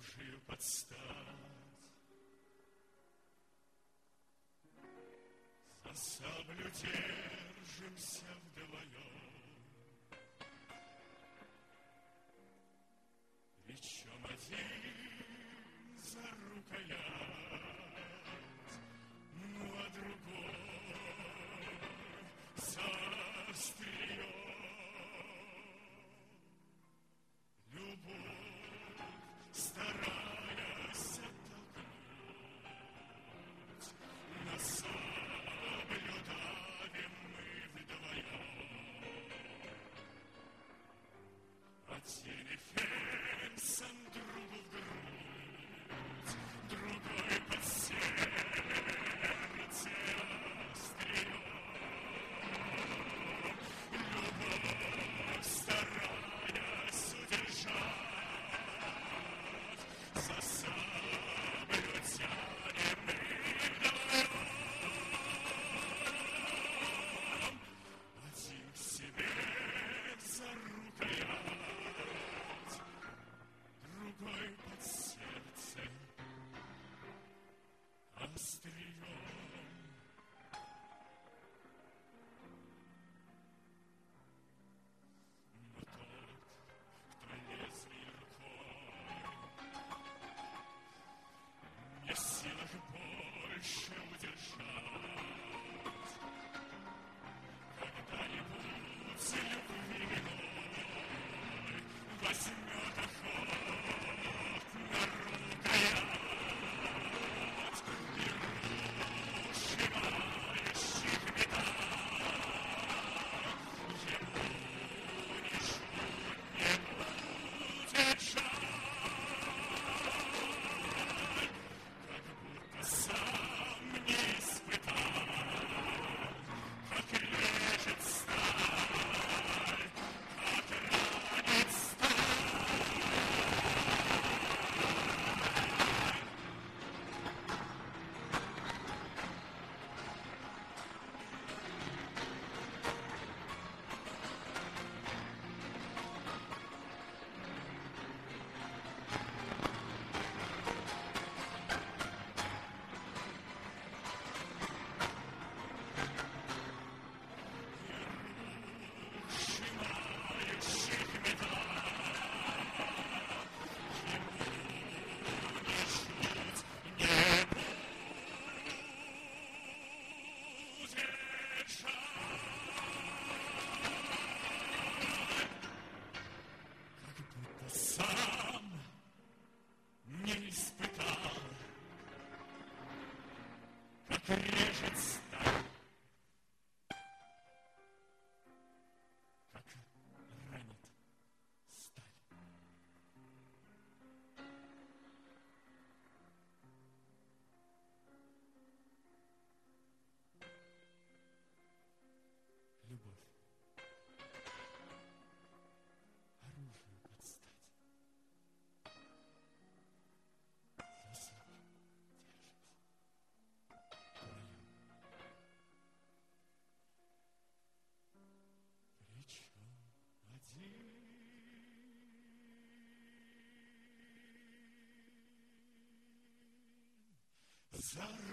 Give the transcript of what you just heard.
оружию подстать. За саблю держимся вдвоем, причем один за рукоять, ну а другой за острие. Любовь, стараясь оттолкнуть, на саблю давим мы вдвоем. Один эфесом другу в грудь, другой под сердце острием. Любовь, стараясь удержать, за саблю тянем мы вдвоем. Один себе за рукоять, другой под сердце острием. Но тот, кто лезвие рукой, не в силах больше удержать, когда-нибудь любви виной возьмет охот на рукоять и сжимающих металл ему ни жуть не будет жаль, как будто сам не испытал, как режет сталь, как ранит сталь. Сжимающих металл ему ни жуть не будет жаль, как будто сам не испытал, как режет сталь, как ранит сталь. Любовь, оружию подстать. За саблю держимся вдвоем. Причем один за